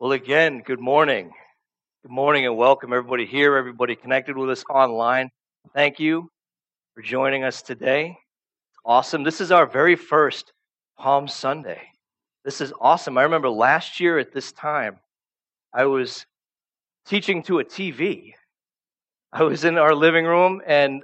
Well, again, good morning. Good morning and welcome everybody here, everybody connected with us online. Thank you for joining us today. Awesome. This is our very first Palm Sunday. This is awesome. I remember last year at this time, I was teaching to a TV. I was in our living room and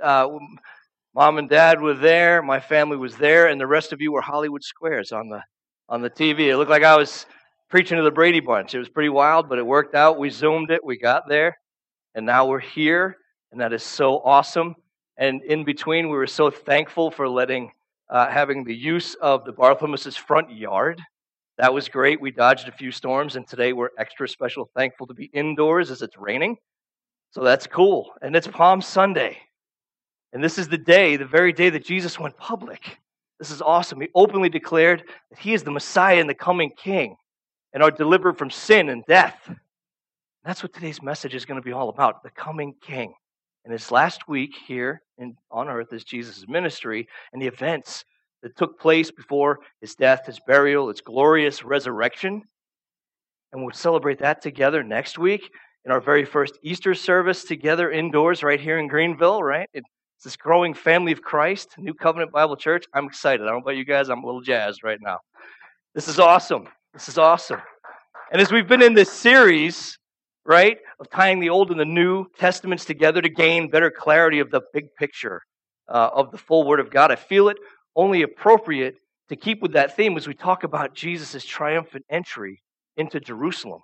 Mom and Dad were there, my family was there, and the rest of you were Hollywood squares on the TV. It looked like I was preaching to the Brady Bunch. It was pretty wild, but it worked out. We Zoomed it, we got there, and now we're here, and that is so awesome. And in between, we were so thankful for having the use of the Barthelmess' front yard. That was great. We dodged a few storms, and today we're extra special thankful to be indoors as it's raining. So that's cool. And it's Palm Sunday. And this is the very day that Jesus went public. This is awesome. He openly declared that he is the Messiah and the coming King and our deliverer from sin and death. And that's what today's message is going to be all about, the coming King. And his last week here on earth is Jesus' ministry and the events that took place before his death, his burial, his glorious resurrection. And we'll celebrate that together next week in our very first Easter service together indoors right here in Greenville, right? It's this growing family of Christ, New Covenant Bible Church. I'm excited. I don't know about you guys. I'm a little jazzed right now. This is awesome. This is awesome. And as we've been in this series, right, of tying the Old and the New Testaments together to gain better clarity of the big picture of the full Word of God, I feel it only appropriate to keep with that theme as we talk about Jesus' triumphant entry into Jerusalem.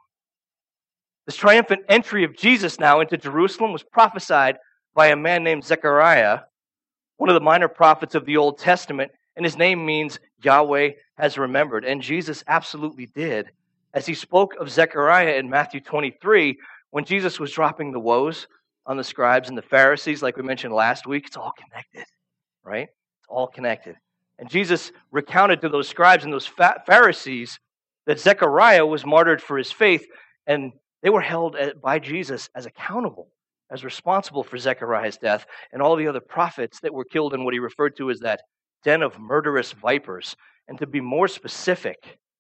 This triumphant entry of Jesus now into Jerusalem was prophesied by a man named Zechariah, one of the minor prophets of the Old Testament, and his name means Yahweh has remembered. And Jesus absolutely did, as he spoke of Zechariah in Matthew 23, when Jesus was dropping the woes on the scribes and the Pharisees, like we mentioned last week. It's all connected, right? It's all connected. And Jesus recounted to those scribes and those Pharisees that Zechariah was martyred for his faith, and they were held by Jesus as accountable, as responsible for Zechariah's death and all the other prophets that were killed in what he referred to as that den of murderous vipers. And to be more specific,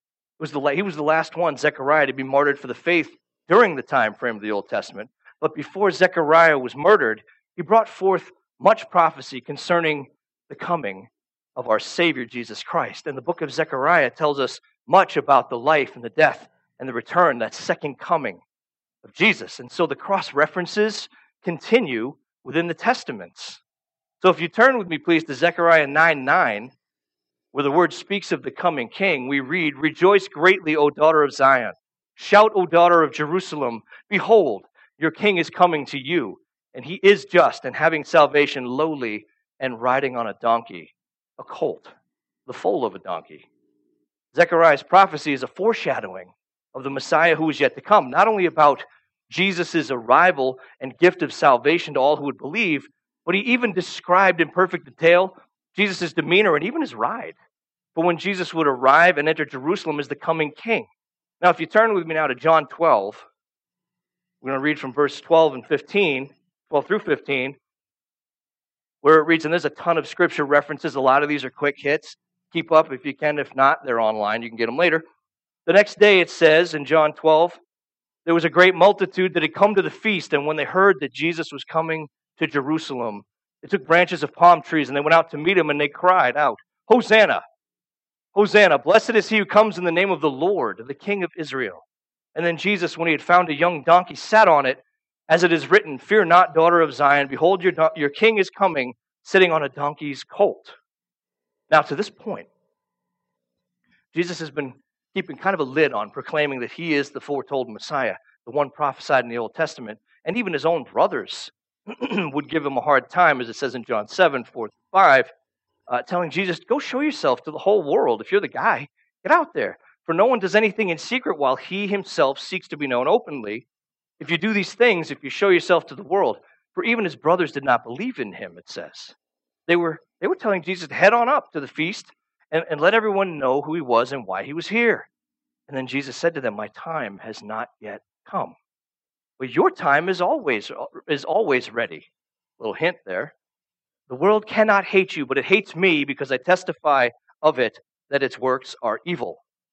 he was the last one, Zechariah, to be martyred for the faith during the time frame of the Old Testament. But before Zechariah was murdered, he brought forth much prophecy concerning the coming of our Savior, Jesus Christ. And the book of Zechariah tells us much about the life and the death and the return, that second coming of Jesus. And so the cross references continue within the Testaments. So if you turn with me, please, to Zechariah 9:9, where the word speaks of the coming King, we read, "Rejoice greatly, O daughter of Zion. Shout, O daughter of Jerusalem. Behold, your King is coming to you, and he is just and having salvation, lowly and riding on a donkey, a colt, the foal of a donkey." Zechariah's prophecy is a foreshadowing of the Messiah who is yet to come, not only about Jesus' arrival and gift of salvation to all who would believe, but he even described in perfect detail Jesus' demeanor and even his ride for when Jesus would arrive and enter Jerusalem as the coming King. Now, if you turn with me now to John 12, we're going to read from verse 12 through 15, where it reads, and there's a ton of scripture references. A lot of these are quick hits. Keep up if you can. If not, they're online. You can get them later. The next day, it says in John 12, there was a great multitude that had come to the feast, and when they heard that Jesus was coming to Jerusalem, they took branches of palm trees, and they went out to meet him, and they cried out, Hosanna! Hosanna! Blessed is he who comes in the name of the Lord, the King of Israel. And then Jesus, when he had found a young donkey, sat on it, as it is written, Fear not, daughter of Zion, behold, your king is coming, sitting on a donkey's colt. Now, to this point, Jesus has been keeping kind of a lid on proclaiming that he is the foretold Messiah, the one prophesied in the Old Testament, and even his own brothers would give him a hard time, as it says in John 7, 4-5, telling Jesus, go show yourself to the whole world. If you're the guy, get out there. For no one does anything in secret while he himself seeks to be known openly. If you do these things, if you show yourself to the world, for even his brothers did not believe in him, it says. They were telling Jesus to head on up to the feast and let everyone know who he was and why he was here. And then Jesus said to them, my time has not yet come. But your time is always ready. Little hint there. The world cannot hate you, but it hates me because I testify of it that its works are evil.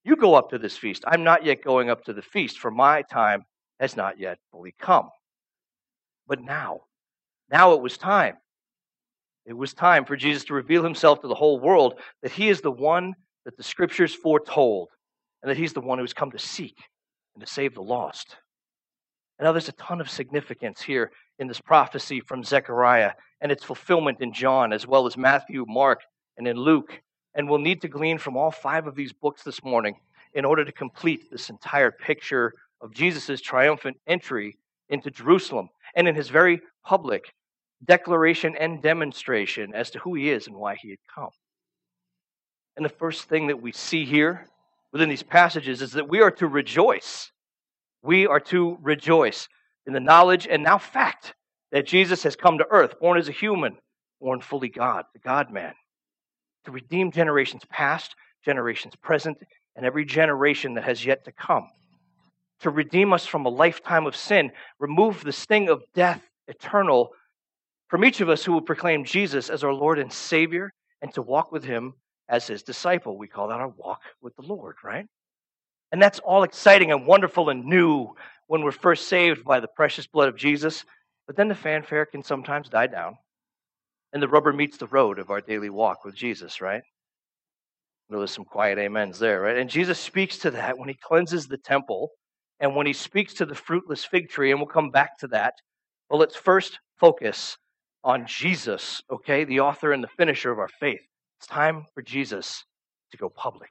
You go up to this feast. I'm not yet going up to the feast, for my time has not yet fully come. But now it was time. It was time for Jesus to reveal himself to the whole world, that he is the one that the scriptures foretold, and that he's the one who's come to seek and to save the lost. And now there's a ton of significance here in this prophecy from Zechariah and its fulfillment in John, as well as Matthew, Mark, and in Luke. And we'll need to glean from all 5 of these books this morning in order to complete this entire picture of Jesus' triumphant entry into Jerusalem and in his very public declaration and demonstration as to who he is and why he had come. And the first thing that we see here within these passages is that we are to rejoice. We are to rejoice in the knowledge and now fact that Jesus has come to earth, born as a human, born fully God, the God-man, to redeem generations past, generations present, and every generation that has yet to come. To redeem us from a lifetime of sin, remove the sting of death eternal from each of us who will proclaim Jesus as our Lord and Savior, and to walk with him as his disciple. We call that our walk with the Lord, right? And that's all exciting and wonderful and new when we're first saved by the precious blood of Jesus. But then the fanfare can sometimes die down, and the rubber meets the road of our daily walk with Jesus, right? There's some quiet amens there, right? And Jesus speaks to that when he cleanses the temple and when he speaks to the fruitless fig tree, and we'll come back to that. But let's first focus on Jesus, okay? The author and the finisher of our faith. It's time for Jesus to go public.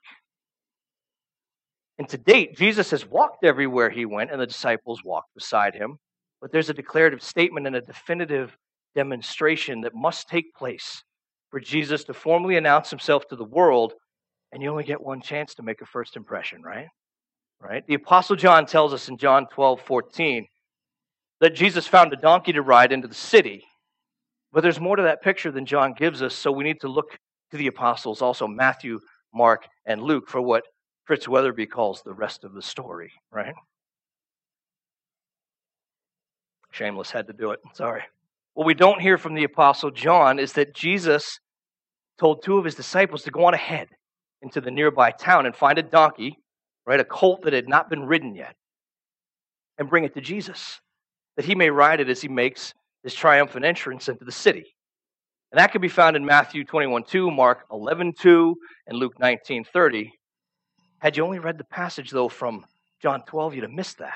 And to date, Jesus has walked everywhere he went, and the disciples walked beside him. But there's a declarative statement and a definitive demonstration that must take place for Jesus to formally announce himself to the world, and you only get one chance to make a first impression, right? Right? The Apostle John tells us in John 12:14 that Jesus found a donkey to ride into the city. But there's more to that picture than John gives us, so we need to look to the apostles, also Matthew, Mark, and Luke, for what Fritz Weatherby calls the rest of the story, right? Shameless, had to do it. Sorry. What we don't hear from the Apostle John is that Jesus told 2 of his disciples to go on ahead into the nearby town and find a donkey, right, a colt that had not been ridden yet, and bring it to Jesus, that he may ride it as he makes his triumphant entrance into the city. And that can be found in Matthew 21:2, Mark 11:2, and Luke 19:30. Had you only read the passage, though, from John 12, you'd have missed that.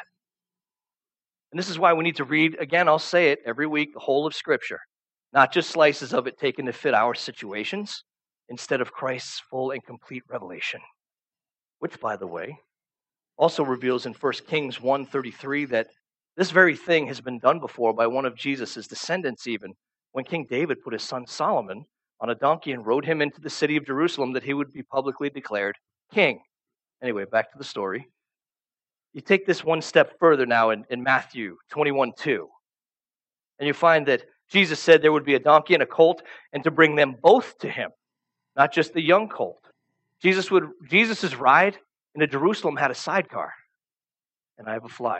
And this is why we need to read, again, I'll say it every week, the whole of Scripture, not just slices of it taken to fit our situations, instead of Christ's full and complete revelation, which, by the way, also reveals in 1 Kings 1:33 that this very thing has been done before by one of Jesus' descendants even, when King David put his son Solomon on a donkey and rode him into the city of Jerusalem that he would be publicly declared king. Anyway, back to the story. You take this one step further now in Matthew 21:2, and you find that Jesus said there would be a donkey and a colt, and to bring them both to him, not just the young colt. Jesus' ride into Jerusalem had a sidecar, and I have a fly.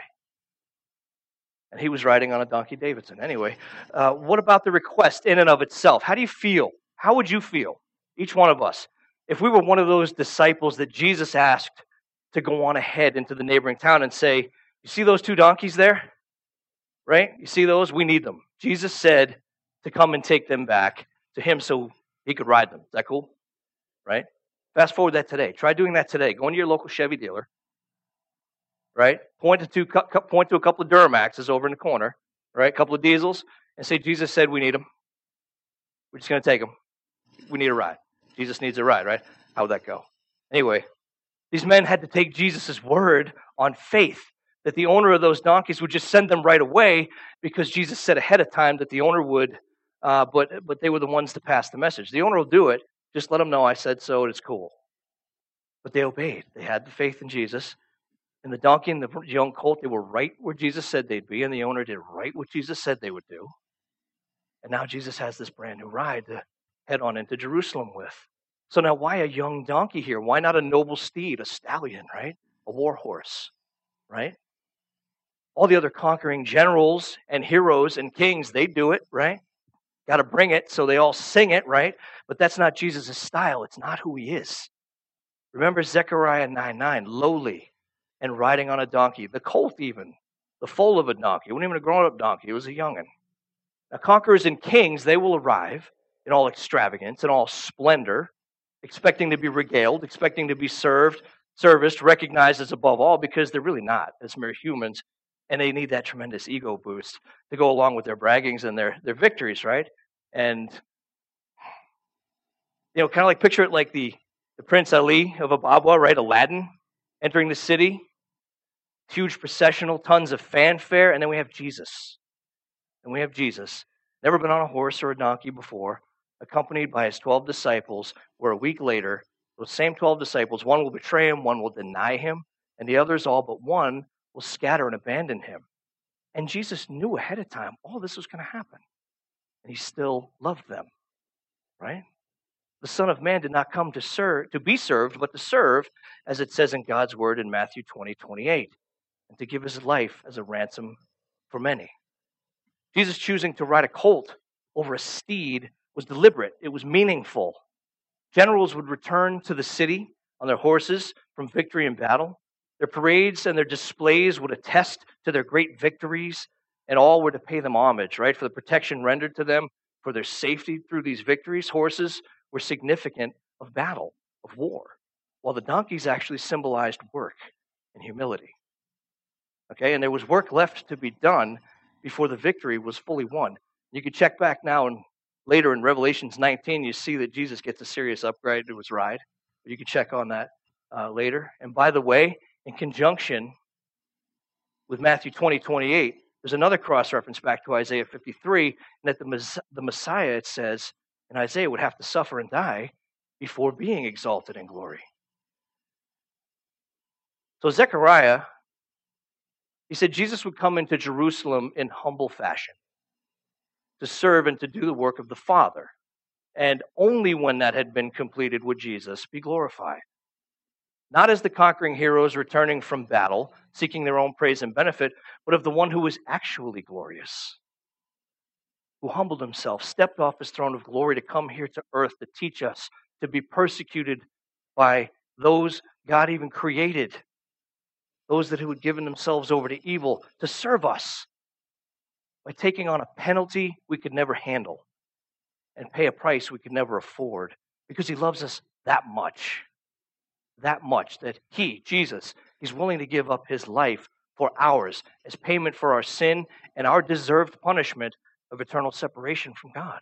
And he was riding on a donkey Davidson. Anyway, what about the request in and of itself? How do you feel? How would you feel, each one of us, if we were one of those disciples that Jesus asked to go on ahead into the neighboring town and say, you see those 2 donkeys there? Right? You see those? We need them. Jesus said to come and take them back to him so he could ride them. Is that cool? Right? Fast forward that today. Try doing that today. Go into your local Chevy dealer. Right? Point to a couple of Duramaxes over in the corner. Right? A couple of diesels. And say, Jesus said we need them. We're just going to take them. We need a ride. Jesus needs a ride, right? How would that go? Anyway, these men had to take Jesus' word on faith that the owner of those donkeys would just send them right away, because Jesus said ahead of time that the owner would, but they were the ones to pass the message. The owner will do it. Just let them know I said so, and it's cool. But they obeyed. They had the faith in Jesus. And the donkey and the young colt, they were right where Jesus said they'd be, and the owner did right what Jesus said they would do. And now Jesus has this brand new ride to head on into Jerusalem with. So now why a young donkey here? Why not a noble steed, a stallion, right? A war horse, right? All the other conquering generals and heroes and kings, they do it, right? Got to bring it, so they all sing it, right? But that's not Jesus' style. It's not who he is. Remember Zechariah 9:9, lowly and riding on a donkey, the colt even, the foal of a donkey. It wasn't even a grown-up donkey, it was a young'un. Now, conquerors and kings, they will arrive in all extravagance and all splendor, expecting to be regaled, expecting to be serviced, recognized as above all, because they're really not, as mere humans, and they need that tremendous ego boost to go along with their braggings and their victories, right? And, kind of like picture it like the Prince Ali of Ababwa, right? Aladdin entering the city, huge processional, tons of fanfare, and then we have Jesus. Never been on a horse or a donkey before, accompanied by his 12 disciples, where a week later, those same 12 disciples, one will betray him, one will deny him, and the others, all but one, will scatter and abandon him. And Jesus knew ahead of time all this was going to happen. And he still loved them, right? The Son of Man did not come to be served, but to serve, as it says in God's word in Matthew 20:28, and to give his life as a ransom for many. Jesus choosing to ride a colt over a steed was deliberate. It was meaningful. Generals would return to the city on their horses from victory in battle. Their parades and their displays would attest to their great victories, and all were to pay them homage, right? For the protection rendered to them, for their safety through these victories. Horses were significant of battle, of war, while the donkeys actually symbolized work and humility. Okay, and there was work left to be done before the victory was fully won. You can check back now and later in Revelations 19, you see that Jesus gets a serious upgrade to his ride. You can check on that later. And by the way, in conjunction with Matthew 20:28, there's another cross-reference back to Isaiah 53, and that the Messiah, it says, in Isaiah, would have to suffer and die before being exalted in glory. So Zechariah, he said Jesus would come into Jerusalem in humble fashion to serve and to do the work of the Father. And only when that had been completed would Jesus be glorified. Not as the conquering heroes returning from battle, seeking their own praise and benefit, but of the one who was actually glorious, who humbled himself, stepped off his throne of glory to come here to earth to teach us, to be persecuted by those God even created, those that who had given themselves over to evil, to serve us by taking on a penalty we could never handle and pay a price we could never afford, because he loves us that much that he, Jesus, he's willing to give up his life for ours as payment for our sin and our deserved punishment of eternal separation from God.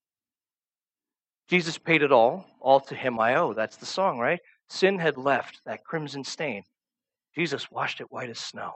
Jesus paid it all to him I owe. That's the song, right? Sin had left that crimson stain. Jesus washed it white as snow.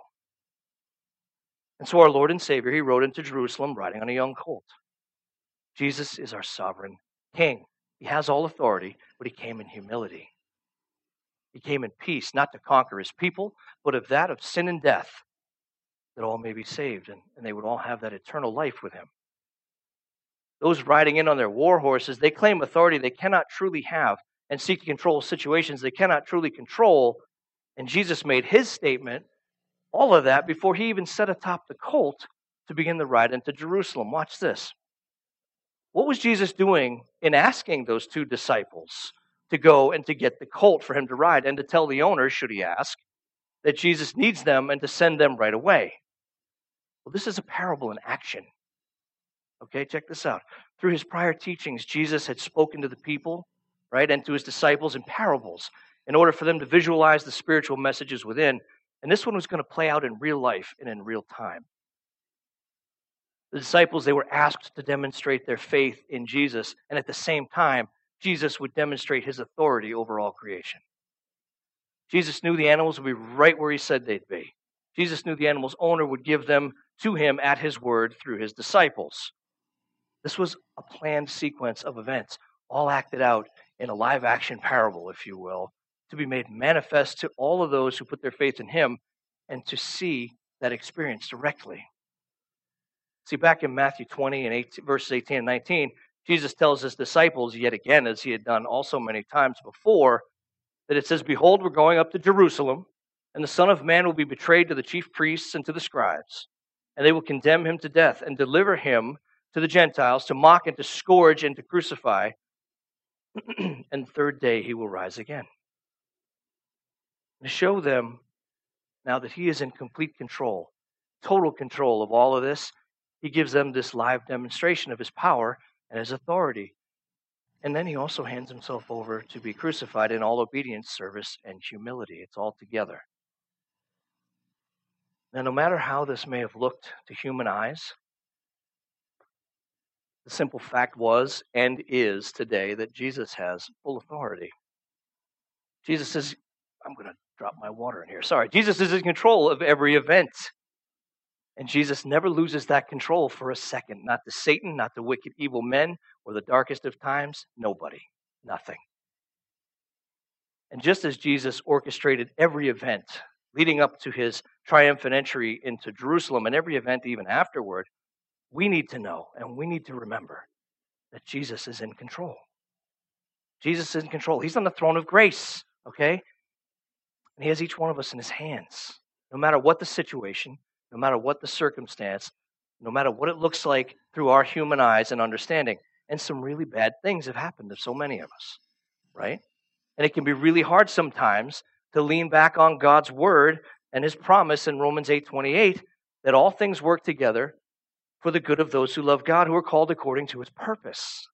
And so our Lord and Savior, he rode into Jerusalem riding on a young colt. Jesus is our sovereign King. He has all authority, but he came in humility. He came in peace, not to conquer his people, but of that of sin and death, that all may be saved, and they would all have that eternal life with him. Those riding in on their war horses, they claim authority they cannot truly have and seek to control situations they cannot truly control. And Jesus made his statement, all of that, before he even sat atop the colt to begin the ride into Jerusalem. Watch this. What was Jesus doing in asking those two disciples to go and to get the colt for him to ride and to tell the owner, should he ask, that Jesus needs them and to send them right away? Well, this is a parable in action. Okay, check this out. Through his prior teachings, Jesus had spoken to the people, right, and to his disciples in parables in order for them to visualize the spiritual messages within. And this one was going to play out in real life and in real time. The disciples, they were asked to demonstrate their faith in Jesus, and at the same time, Jesus would demonstrate his authority over all creation. Jesus knew the animals would be right where he said they'd be. Jesus knew the animal's owner would give them to him at his word through his disciples. This was a planned sequence of events, all acted out in a live-action parable, if you will, to be made manifest to all of those who put their faith in him and to see that experience directly. See, back in Matthew 20 and verses 18 and 19, Jesus tells his disciples, yet again, as he had done also many times before, that it says, behold, we're going up to Jerusalem, and the Son of Man will be betrayed to the chief priests and to the scribes, and they will condemn him to death and deliver him to the Gentiles to mock and to scourge and to crucify, and the third day he will rise again. To show them now that he is in complete control, total control of all of this, he gives them this live demonstration of his power and his authority. And then he also hands himself over to be crucified in all obedience, service, and humility. It's all together. Now, no matter how this may have looked to human eyes, the simple fact was and is today that Jesus has full authority. Jesus is, I'm going to drop my water in here. Sorry. Jesus is in control of every event. And Jesus never loses that control for a second. Not to Satan, not to wicked, evil men, or the darkest of times. Nobody. Nothing. And just as Jesus orchestrated every event leading up to his triumphant entry into Jerusalem and every event even afterward, we need to know and we need to remember that Jesus is in control. Jesus is in control. He's on the throne of grace, okay? And he has each one of us in his hands. No matter what the situation, no matter what the circumstance, no matter what it looks like through our human eyes and understanding. And some really bad things have happened to so many of us, right? And it can be really hard sometimes to lean back on God's word and his promise in Romans 8:28 that all things work together for the good of those who love God, who are called according to his purpose.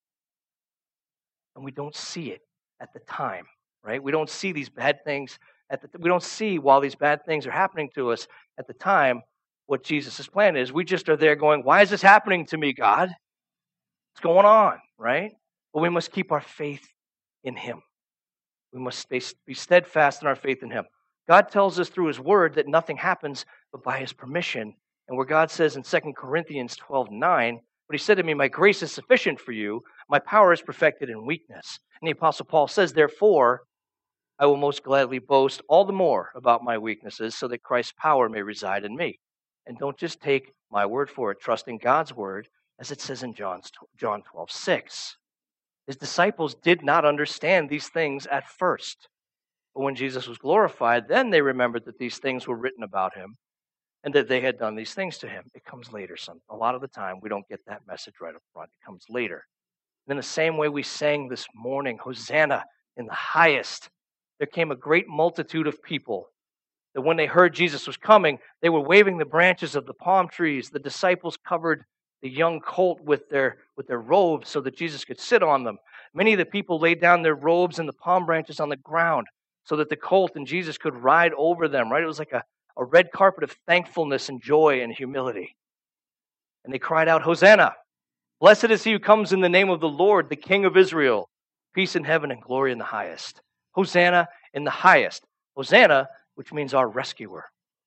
And we don't see it at the time, right? We don't see these bad things we don't see while these bad things are happening to us at the time what Jesus' plan is. We just are there going, why is this happening to me, God? What's going on, right? But we must keep our faith in him. We must be steadfast in our faith in him. God tells us through his word that nothing happens but by his permission. And where God says in 2 Corinthians 12:9, but he said to me, my grace is sufficient for you. My power is perfected in weakness. And the Apostle Paul says, therefore, I will most gladly boast all the more about my weaknesses so that Christ's power may reside in me. And don't just take my word for it. Trust in God's word, as it says in John 12:6. His disciples did not understand these things at first. But when Jesus was glorified, then they remembered that these things were written about him and that they had done these things to him. It comes later. A lot of the time, we don't get that message right up front. It comes later. And in the same way we sang this morning, Hosanna in the highest, there came a great multitude of people that when they heard Jesus was coming, they were waving the branches of the palm trees. The disciples covered the young colt with their robes so that Jesus could sit on them. Many of the people laid down their robes and the palm branches on the ground so that the colt and Jesus could ride over them, right? It was like a red carpet of thankfulness and joy and humility. And they cried out, Hosanna! Blessed is he who comes in the name of the Lord, the King of Israel. Peace in heaven and glory in the highest. Hosanna in the highest. Hosanna, which means our rescuer.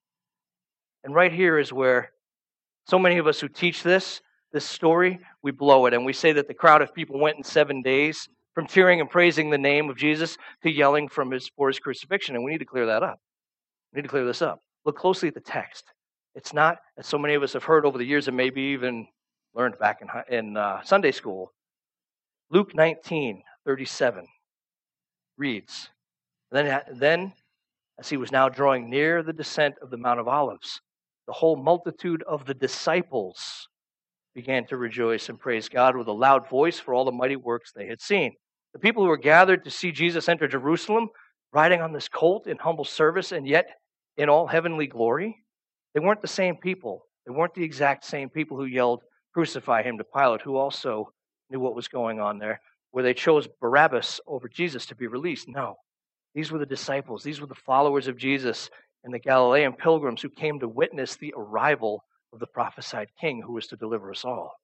And right here is where so many of us who teach this story, we blow it. And we say that the crowd of people went in 7 days from cheering and praising the name of Jesus to yelling for his crucifixion. And we need to clear that up. We need to clear this up. Look closely at the text. It's not, as so many of us have heard over the years and maybe even learned back in Sunday school. Luke 19:37 reads, Then, as he was now drawing near the descent of the Mount of Olives, the whole multitude of the disciples began to rejoice and praise God with a loud voice for all the mighty works they had seen. The people who were gathered to see Jesus enter Jerusalem, riding on this colt in humble service and yet in all heavenly glory, they weren't the same people. They weren't the exact same people who yelled, crucify him to Pilate, who also knew what was going on there, where they chose Barabbas over Jesus to be released. No, these were the disciples. These were the followers of Jesus and the Galilean pilgrims who came to witness the arrival of the prophesied king who was to deliver us all.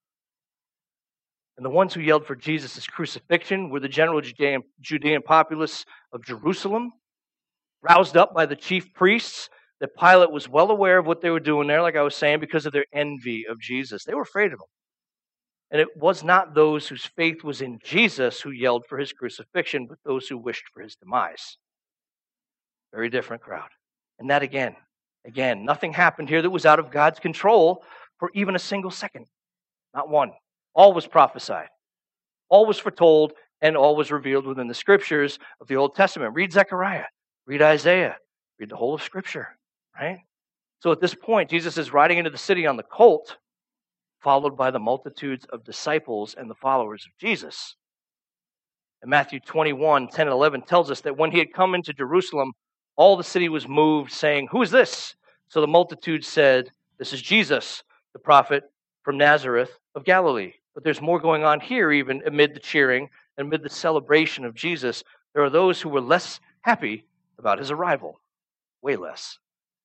And the ones who yelled for Jesus' crucifixion were the general Judean populace of Jerusalem, roused up by the chief priests, that Pilate was well aware of what they were doing there, like I was saying, because of their envy of Jesus. They were afraid of him. And it was not those whose faith was in Jesus who yelled for his crucifixion, but those who wished for his demise. Very different crowd. And that again, nothing happened here that was out of God's control for even a single second. Not one. All was prophesied. All was foretold, and all was revealed within the scriptures of the Old Testament. Read Zechariah. Read Isaiah. Read the whole of Scripture, right? So at this point, Jesus is riding into the city on the colt, followed by the multitudes of disciples and the followers of Jesus. And Matthew 21:10 and 11 tells us that when he had come into Jerusalem, All the city was moved, saying, "Who is this?" So the multitude said, "This is Jesus, the prophet from Nazareth of Galilee." But there's more going on here, even amid the cheering and amid the celebration of Jesus. There are those who were less happy about his arrival, way less.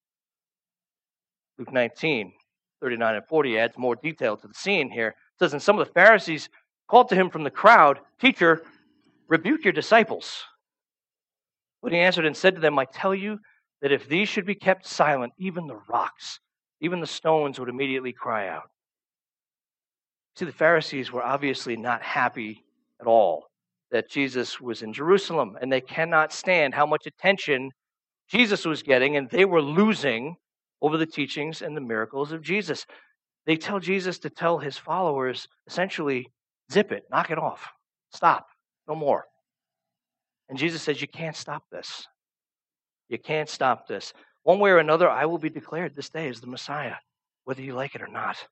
Luke 19, 39 and 40 adds more detail to the scene here. It says, "And some of the Pharisees called to him from the crowd, 'Teacher, rebuke your disciples.' But he answered and said to them, 'I tell you that if these should be kept silent, even the rocks, even the stones would immediately cry out.'" See, the Pharisees were obviously not happy at all that Jesus was in Jerusalem, and they cannot stand how much attention Jesus was getting, and they were losing over the teachings and the miracles of Jesus. They tell Jesus to tell his followers, essentially, zip it, knock it off, stop, no more. And Jesus says, you can't stop this. You can't stop this. One way or another, I will be declared this day as the Messiah, whether you like it or not.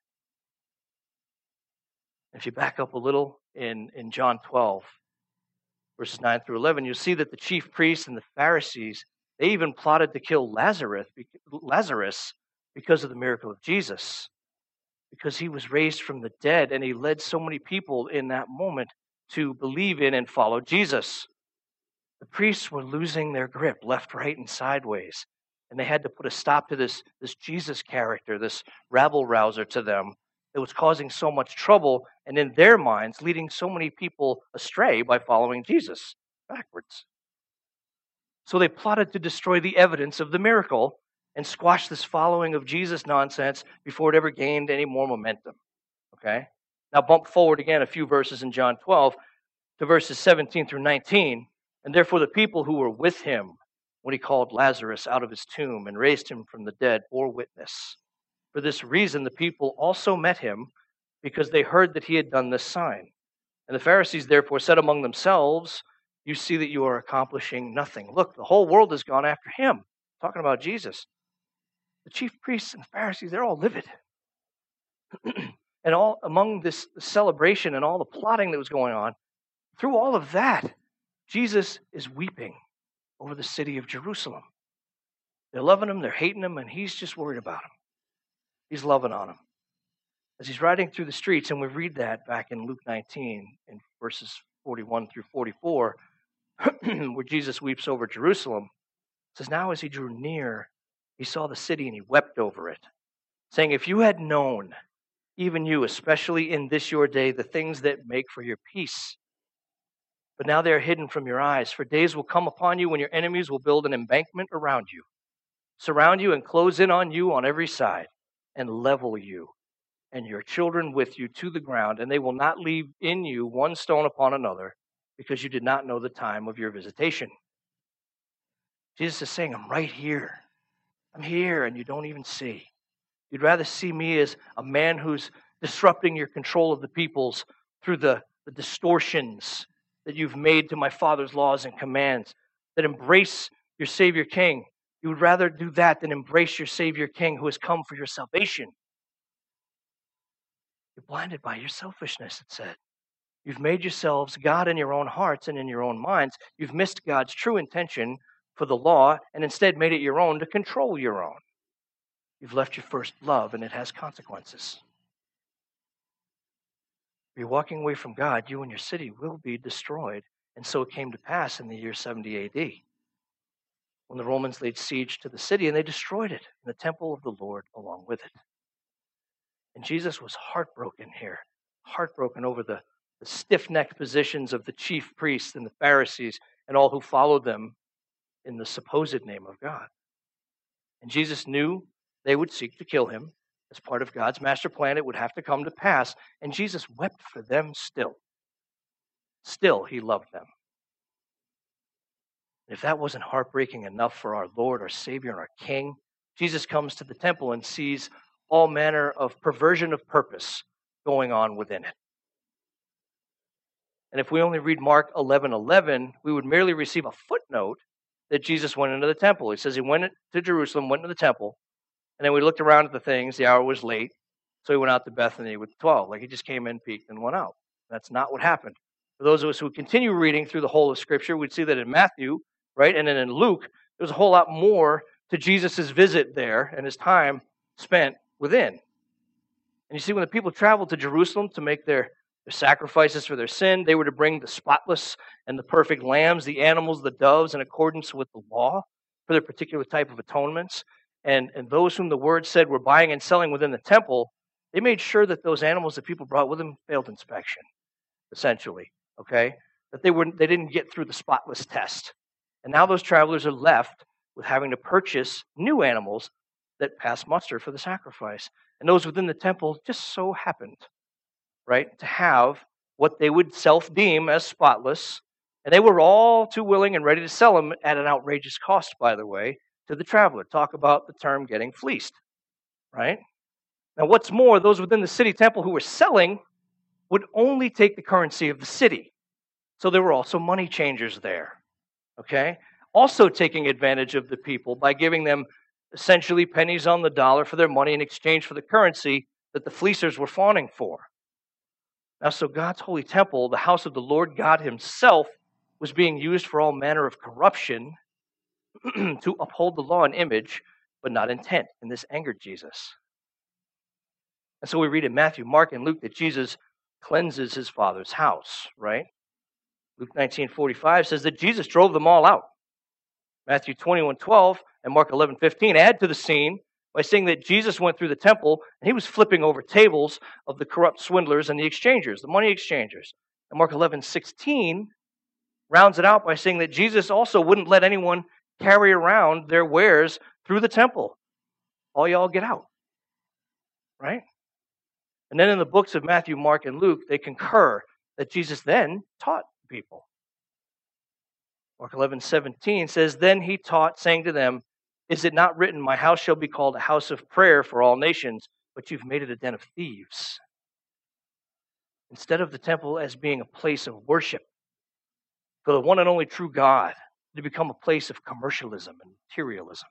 If you back up a little in John 12, verses 9 through 11, you'll see that the chief priests and the Pharisees, they even plotted to kill Lazarus because of the miracle of Jesus, because he was raised from the dead, and he led so many people in that moment to believe in and follow Jesus. The priests were losing their grip left, right, and sideways, and they had to put a stop to this Jesus character, this rabble-rouser to them that was causing so much trouble, and in their minds, leading so many people astray by following Jesus backwards. So they plotted to destroy the evidence of the miracle and squash this following of Jesus nonsense before it ever gained any more momentum. Okay? Now bump forward again a few verses in John 12 to verses 17 through 19. "And therefore the people who were with him when he called Lazarus out of his tomb and raised him from the dead bore witness. For this reason the people also met him, because they heard that he had done this sign. And the Pharisees therefore said among themselves, 'You see that you are accomplishing nothing. Look, the whole world has gone after him.'" Talking about Jesus. The chief priests and Pharisees, they're all livid. And all among this celebration and all the plotting that was going on, through all of that, Jesus is weeping over the city of Jerusalem. They're loving him, they're hating him, and he's just worried about him. He's loving on him. As he's riding through the streets, and we read that back in Luke 19, in verses 41 through 44, where Jesus weeps over Jerusalem. It says, "Now as he drew near, he saw the city and he wept over it, saying, 'If you had known, even you, especially in this your day, the things that make for your peace. But now they are hidden from your eyes. For days will come upon you when your enemies will build an embankment around you, surround you and close in on you on every side, and level you and your children with you to the ground, and they will not leave in you one stone upon another, because you did not know the time of your visitation.'" Jesus is saying, I'm right here. I'm here, and you don't even see. You'd rather see me as a man who's disrupting your control of the peoples through the distortions that you've made to my Father's laws and commands, that embrace your Savior King. You would rather do that than embrace your Savior King who has come for your salvation. You're blinded by your selfishness, it said. You've made yourselves God in your own hearts and in your own minds. You've missed God's true intention for the law and instead made it your own to control your own. You've left your first love, and it has consequences. If you're walking away from God, you and your city will be destroyed. And so it came to pass in the year 70 AD, when the Romans laid siege to the city, and they destroyed it, and the temple of the Lord along with it. And Jesus was heartbroken here, heartbroken over the stiff-necked positions of the chief priests and the Pharisees and all who followed them in the supposed name of God. And Jesus knew they would seek to kill him. As part of God's master plan, it would have to come to pass. And Jesus wept for them still. Still, he loved them. If that wasn't heartbreaking enough for our Lord, our Savior, and our King, Jesus comes to the temple and sees all manner of perversion of purpose going on within it. And if we only read Mark 11:11, we would merely receive a footnote that Jesus went into the temple. He says he went to Jerusalem, went into the temple, and then we looked around at the things. The hour was late, so he went out to Bethany with the 12. Like he just came in, peeked, and went out. That's not what happened. For those of us who continue reading through the whole of Scripture, we'd see that in Matthew, right, and then in Luke, There was a whole lot more to Jesus' visit there and his time spent within. And you see, when the people traveled to Jerusalem to make their sacrifices for their sin, they were to bring the spotless and the perfect lambs, the animals, the doves, in accordance with the law for their particular type of atonements. And those whom the word said were buying and selling within the temple, they made sure that those animals that people brought with them failed inspection, essentially, okay? That they didn't get through the spotless test. And now those travelers are left with having to purchase new animals that pass muster for the sacrifice. And those within the temple just so happened, right, to have what they would self-deem as spotless. And they were all too willing and ready to sell them at an outrageous cost, by the way, to the traveler. Talk about the term getting fleeced, right? Now, what's more, those within the city temple who were selling would only take the currency of the city. So there were also money changers there, okay? Also taking advantage of the people by giving them essentially pennies on the dollar for their money in exchange for the currency that the fleecers were fawning for. Now, so God's holy temple, the house of the Lord God himself, was being used for all manner of corruption to uphold the law and image, but not intent. And this angered Jesus. And so we read in Matthew, Mark, and Luke that Jesus cleanses his Father's house, right? Luke 19:45 says that Jesus drove them all out. Matthew 21:12 and Mark 11:15 add to the scene by saying that Jesus went through the temple and he was flipping over tables of the corrupt swindlers and the exchangers, the money exchangers. And Mark 11:16 rounds it out by saying that Jesus also wouldn't let anyone carry around their wares through the temple. All y'all get out, right? And then in the books of Matthew, Mark, and Luke, they concur that Jesus then taught people. Mark 11:17 says, "Then he taught, saying to them, 'Is it not written, my house shall be called a house of prayer for all nations, but you've made it a den of thieves?'" Instead of the temple as being a place of worship for the one and only true God, to become a place of commercialism and materialism.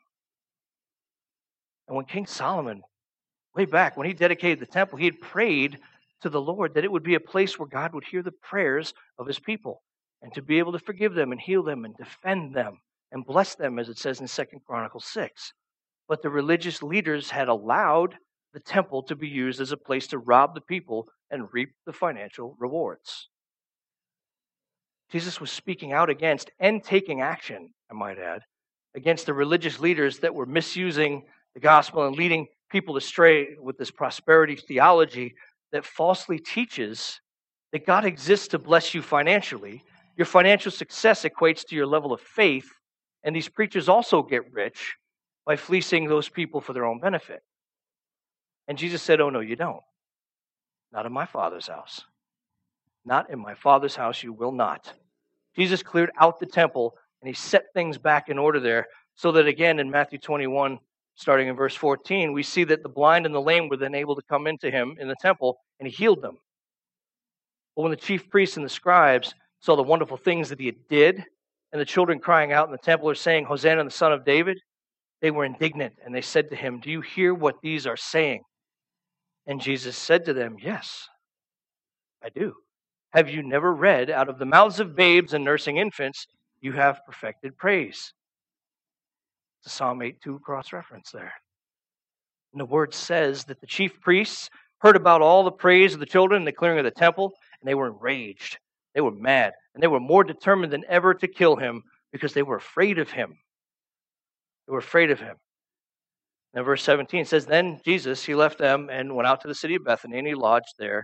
And when King Solomon, way back, when he dedicated the temple, he had prayed to the Lord that it would be a place where God would hear the prayers of his people and to be able to forgive them and heal them and defend them and bless them, as it says in 2 Chronicles 6. But the religious leaders had allowed the temple to be used as a place to rob the people and reap the financial rewards. Jesus was speaking out against and taking action, I might add, against the religious leaders that were misusing the gospel and leading people astray with this prosperity theology that falsely teaches that God exists to bless you financially. Your financial success equates to your level of faith, and these preachers also get rich by fleecing those people for their own benefit. And Jesus said, "Oh, no, you don't. Not in my Father's house. Not in my Father's house you will not." Jesus cleared out the temple, and he set things back in order there, so that again in Matthew 21, starting in verse 14, we see that the blind and the lame were then able to come into him in the temple, and he healed them. But when the chief priests and the scribes saw the wonderful things that he did, and the children crying out in the temple are saying, "Hosanna, the Son of David," they were indignant, and they said to him, "Do you hear what these are saying?" And Jesus said to them, "Yes, I do. Have you never read, out of the mouths of babes and nursing infants, you have perfected praise?" It's a Psalm 8:2 cross-reference there. And the word says that the chief priests heard about all the praise of the children and the clearing of the temple, and they were enraged. They were mad, and they were more determined than ever to kill him because they were afraid of him. They were afraid of him. And verse 17 says, "Then Jesus, he left them and went out to the city of Bethany, and he lodged there."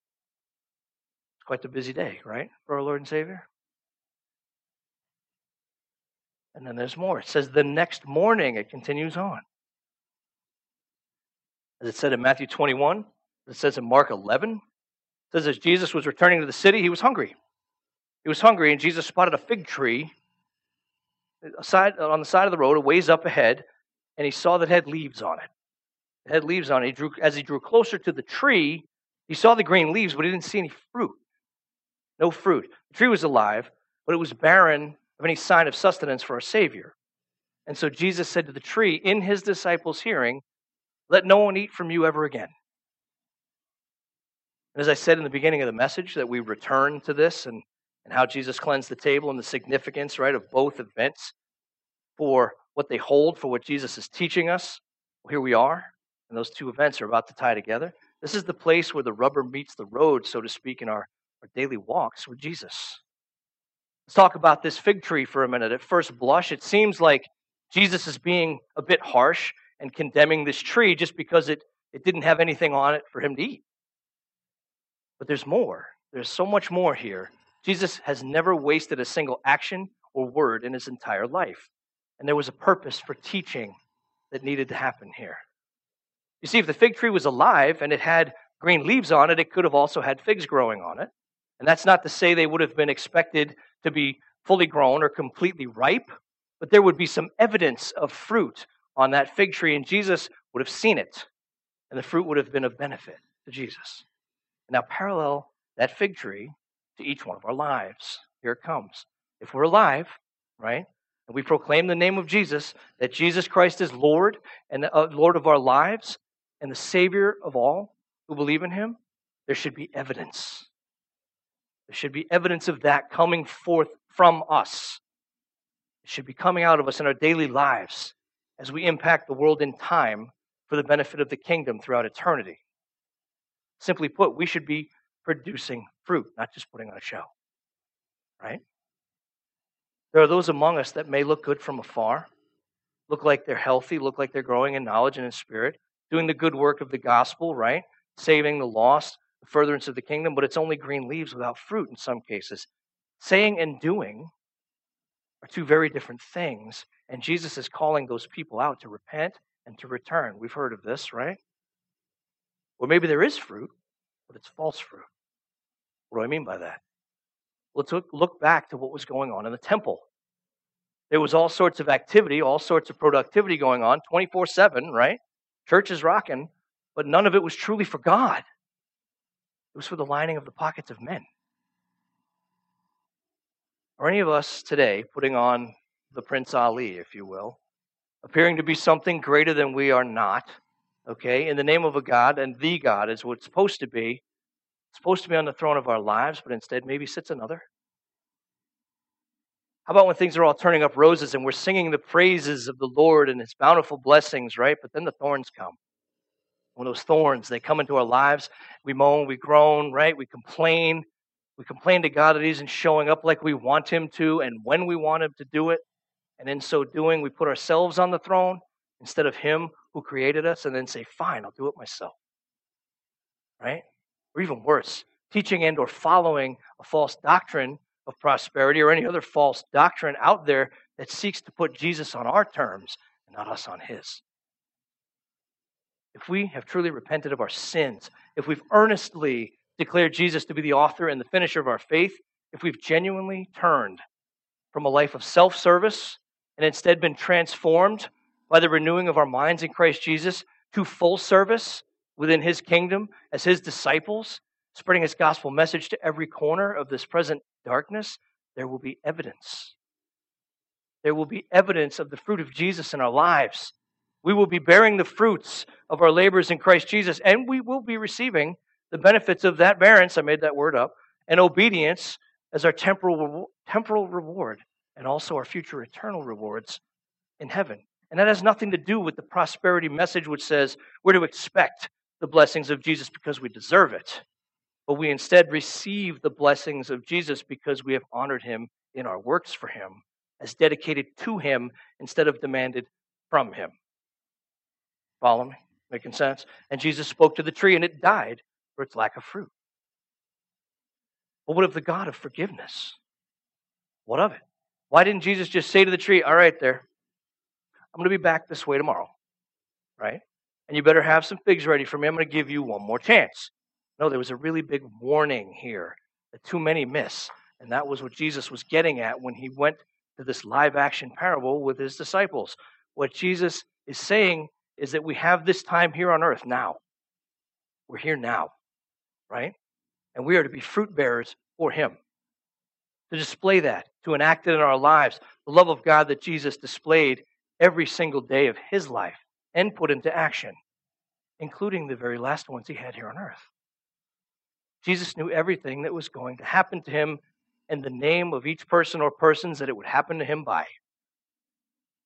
It's quite a busy day, right, for our Lord and Savior? And then there's more. It says the next morning, it continues on. As it said in Matthew 21, it says in Mark 11, it says as Jesus was returning to the city, he was hungry. He was hungry, and Jesus spotted a fig tree on the side of the road, a ways up ahead, and he saw that it had leaves on it. It had leaves on it. As he drew closer to the tree, he saw the green leaves, but he didn't see any fruit. No fruit. The tree was alive, but it was barren of any sign of sustenance for our Savior. And so Jesus said to the tree, in his disciples' hearing, "Let no one eat from you ever again." And as I said in the beginning of the message, that we return to this and how Jesus cleansed the table and the significance, right, of both events for what they hold, for what Jesus is teaching us. Well, here we are, and those two events are about to tie together. This is the place where the rubber meets the road, so to speak, in our daily walks with Jesus. Let's talk about this fig tree for a minute. At first blush, it seems like Jesus is being a bit harsh and condemning this tree just because it didn't have anything on it for him to eat. But there's more. There's so much more here. Jesus has never wasted a single action or word in his entire life. And there was a purpose for teaching that needed to happen here. You see, if the fig tree was alive and it had green leaves on it, it could have also had figs growing on it. And that's not to say they would have been expected to be fully grown or completely ripe, but there would be some evidence of fruit on that fig tree, and Jesus would have seen it, and the fruit would have been of benefit to Jesus. Now parallel that fig tree to each one of our lives. Here it comes. If we're alive, right, and we proclaim the name of Jesus, that Jesus Christ is Lord and Lord of our lives and the Savior of all who believe in him, there should be evidence. There should be evidence of that coming forth from us. It should be coming out of us in our daily lives as we impact the world in time for the benefit of the kingdom throughout eternity. Simply put, we should be producing fruit, not just putting on a show. Right? There are those among us that may look good from afar, look like they're healthy, look like they're growing in knowledge and in spirit, doing the good work of the gospel, right? Saving the lost, the furtherance of the kingdom, but it's only green leaves without fruit in some cases. Saying and doing are two very different things, and Jesus is calling those people out to repent and to return. We've heard of this, right? Or maybe there is fruit, but it's false fruit. What do I mean by that? Let's look back to what was going on in the temple. There was all sorts of activity, all sorts of productivity going on, 24/7, right? Church is rocking, but none of it was truly for God. It was for the lining of the pockets of men. Are any of us today putting on the Prince Ali, if you will, appearing to be something greater than we are not, okay, in the name of a God, and the God is what it's supposed to be on the throne of our lives, but instead maybe sits another? How about when things are all turning up roses and we're singing the praises of the Lord and his bountiful blessings, right? But then the thorns come. When those thorns, they come into our lives, we moan, we groan, right? We complain. We complain to God that he isn't showing up like we want him to and when we want him to do it. And in so doing, we put ourselves on the throne instead of him who created us, and then say, fine, I'll do it myself. Right? Or even worse, teaching and or following a false doctrine of prosperity or any other false doctrine out there that seeks to put Jesus on our terms and not us on his. If we have truly repented of our sins, if we've earnestly declared Jesus to be the author and the finisher of our faith, if we've genuinely turned from a life of self-service and instead been transformed by the renewing of our minds in Christ Jesus to full service within his kingdom as his disciples, spreading his gospel message to every corner of this present darkness, there will be evidence. There will be evidence of the fruit of Jesus in our lives. We will be bearing the fruits of our labors in Christ Jesus, and we will be receiving the benefits of that bearance, I made that word up, and obedience as our temporal reward, and also our future eternal rewards in heaven. And that has nothing to do with the prosperity message which says we're to expect the blessings of Jesus because we deserve it. But we instead receive the blessings of Jesus because we have honored him in our works for him, as dedicated to him instead of demanded from him. Follow me? Making sense? And Jesus spoke to the tree and it died for its lack of fruit. But what of the God of forgiveness? What of it? Why didn't Jesus just say to the tree, all right there, I'm going to be back this way tomorrow, right? And you better have some figs ready for me. I'm going to give you one more chance. No, there was a really big warning here that too many miss. And that was what Jesus was getting at when he went to this live action parable with his disciples. What Jesus is saying is that we have this time here on earth now. We're here now, right? And we are to be fruit bearers for him. To display that, to enact it in our lives, the love of God that Jesus displayed every single day of his life and put into action, including the very last ones he had here on earth. Jesus knew everything that was going to happen to him and the name of each person or persons that it would happen to him by.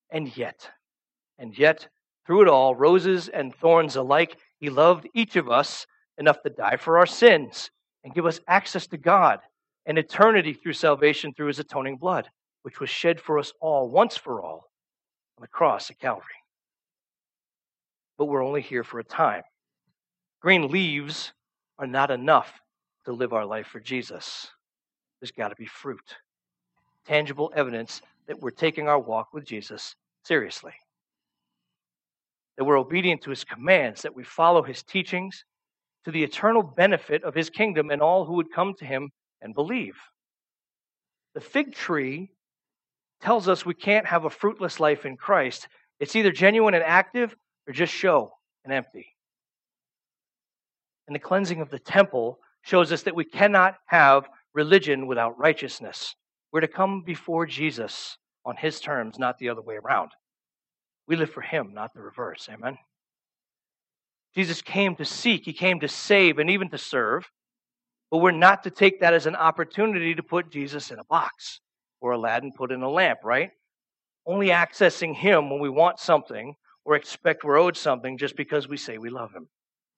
And yet, through it all, roses and thorns alike, he loved each of us enough to die for our sins and give us access to God and eternity through salvation through his atoning blood, which was shed for us all, once for all, on the cross at Calvary. But we're only here for a time. Green leaves are not enough to live our life for Jesus. There's got to be fruit, tangible evidence that we're taking our walk with Jesus seriously, that we're obedient to his commands, that we follow his teachings to the eternal benefit of his kingdom and all who would come to him and believe. The fig tree tells us we can't have a fruitless life in Christ. It's either genuine and active or just show and empty. And the cleansing of the temple shows us that we cannot have religion without righteousness. We're to come before Jesus on his terms, not the other way around. We live for him, not the reverse. Amen? Jesus came to seek, he came to save, and even to serve. But we're not to take that as an opportunity to put Jesus in a box or Aladdin put in a lamp, right? Only accessing him when we want something or expect we're owed something just because we say we love him.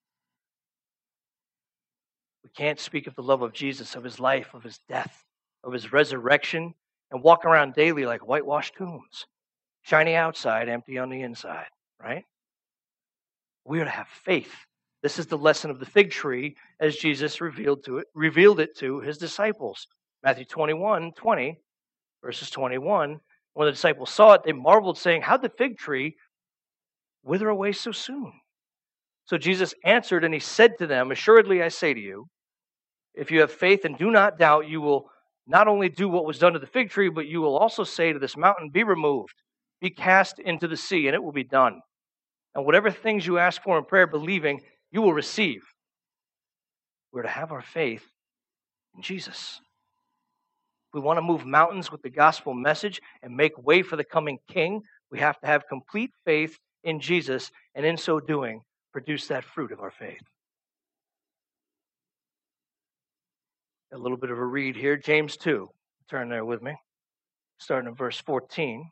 We can't speak of the love of Jesus, of his life, of his death, of his resurrection, and walk around daily like whitewashed tombs, shiny outside, empty on the inside, right? We are to have faith. This is the lesson of the fig tree as Jesus revealed it to his disciples. Matthew 21:20, verses 21. When the disciples saw it, they marveled, saying, "How'd the fig tree wither away so soon?" So Jesus answered, and he said to them, "Assuredly I say to you, if you have faith and do not doubt, you will not only do what was done to the fig tree, but you will also say to this mountain, 'Be removed, be cast into the sea,' and it will be done. And whatever things you ask for in prayer, believing, you will receive." We're to have our faith in Jesus. If we want to move mountains with the gospel message and make way for the coming King, we have to have complete faith in Jesus, and in so doing, produce that fruit of our faith. A little bit of a read here. James 2. Turn there with me. Starting at verse 14.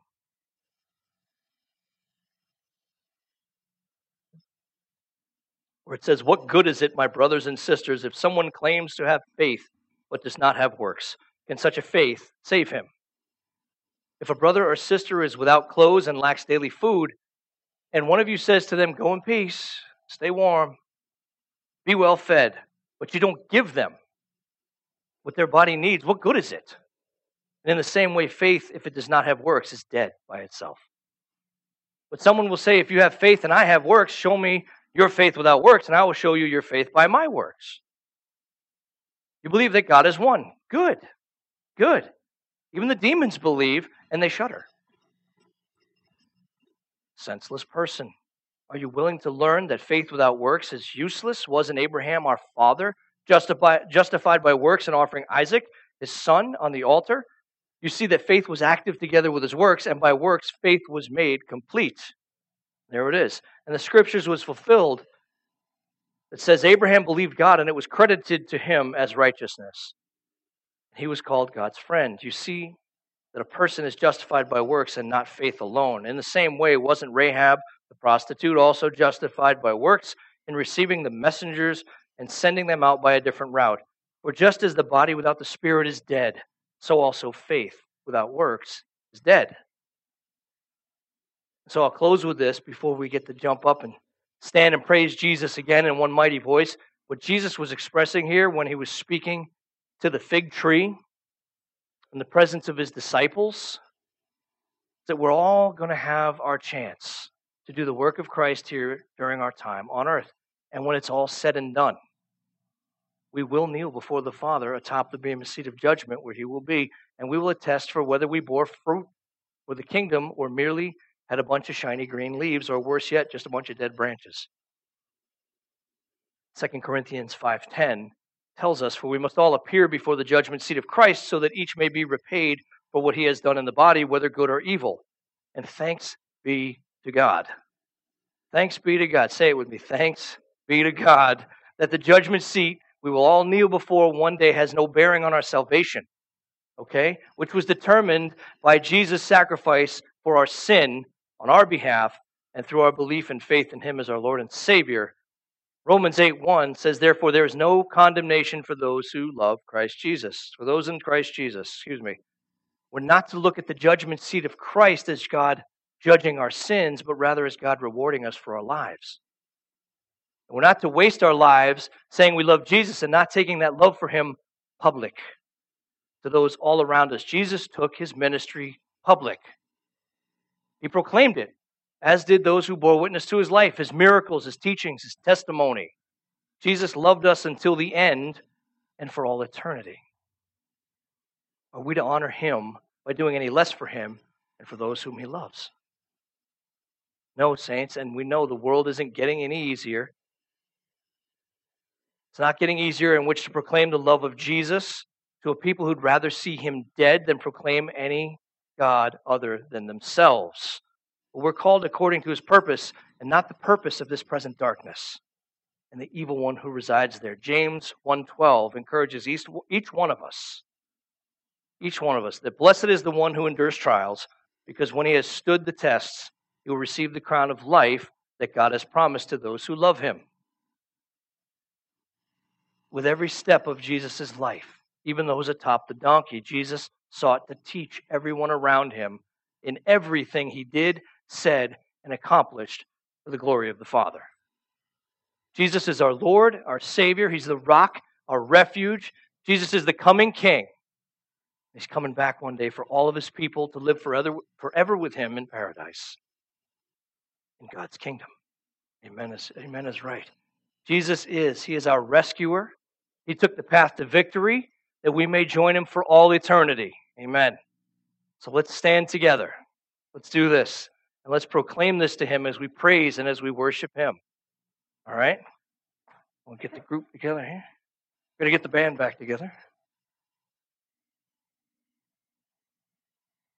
Where it says, "What good is it, my brothers and sisters, if someone claims to have faith but does not have works? Can such a faith save him? If a brother or sister is without clothes and lacks daily food, and one of you says to them, 'Go in peace, stay warm, be well fed,' but you don't give them what their body needs, what good is it? And in the same way, faith, if it does not have works, is dead by itself. But someone will say, 'If you have faith and I have works, show me your faith without works, and I will show you your faith by my works.' You believe that God is one. Good. Good. Even the demons believe, and they shudder. Senseless person. Are you willing to learn that faith without works is useless? Wasn't Abraham, our father, justified by works and offering Isaac, his son, on the altar? You see that faith was active together with his works, and by works faith was made complete." There it is. And the scriptures was fulfilled. It says Abraham believed God, and it was credited to him as righteousness. He was called God's friend. You see that a person is justified by works and not faith alone. In the same way, wasn't Rahab, the prostitute, also justified by works in receiving the messengers and sending them out by a different route? For just as the body without the spirit is dead, so also faith without works is dead. So I'll close with this before we get to jump up and stand and praise Jesus again in one mighty voice. What Jesus was expressing here when he was speaking to the fig tree in the presence of his disciples, that we're all going to have our chance to do the work of Christ here during our time on earth. And when it's all said and done, we will kneel before the Father atop the bema seat of judgment where he will be, and we will attest for whether we bore fruit for the kingdom or merely had a bunch of shiny green leaves, or worse yet, just a bunch of dead branches. 2 Corinthians 5:10 tells us, "For we must all appear before the judgment seat of Christ, so that each may be repaid for what he has done in the body, whether good or evil. And thanks be to God." Thanks be to God. Say it with me. Thanks be to God that the judgment seat we will all kneel before one day has no bearing on our salvation, okay? Which was determined by Jesus' sacrifice for our sin on our behalf and through our belief and faith in him as our Lord and Savior. Romans 8:1 says, therefore, there is no condemnation for those who love Christ Jesus. For those in Christ Jesus, We're not to look at the judgment seat of Christ as God judging our sins, but rather as God rewarding us for our lives. And we're not to waste our lives saying we love Jesus and not taking that love for him public to those all around us. Jesus took his ministry public. He proclaimed it, as did those who bore witness to his life, his miracles, his teachings, his testimony. Jesus loved us until the end and for all eternity. Are we to honor him by doing any less for him and for those whom he loves? No, saints, and we know the world isn't getting any easier. It's not getting easier in which to proclaim the love of Jesus to a people who'd rather see him dead than proclaim any God other than themselves. But we're called according to his purpose and not the purpose of this present darkness and the evil one who resides there. James 1:12 encourages each one of us, that blessed is the one who endures trials, because when he has stood the tests, he will receive the crown of life that God has promised to those who love him. With every step of Jesus' life, even those atop the donkey, Jesus sought to teach everyone around him in everything he did, said, and accomplished for the glory of the Father. Jesus is our Lord, our Savior. He's the rock, our refuge. Jesus is the coming King. He's coming back one day for all of his people to live forever with him in paradise, in God's kingdom. Amen is right. He is our rescuer. He took the path to victory that we may join him for all eternity. Amen. So let's stand together. Let's do this. And let's proclaim this to him as we praise and as we worship him. All right? We'll get the group together here. We're going to get the band back together.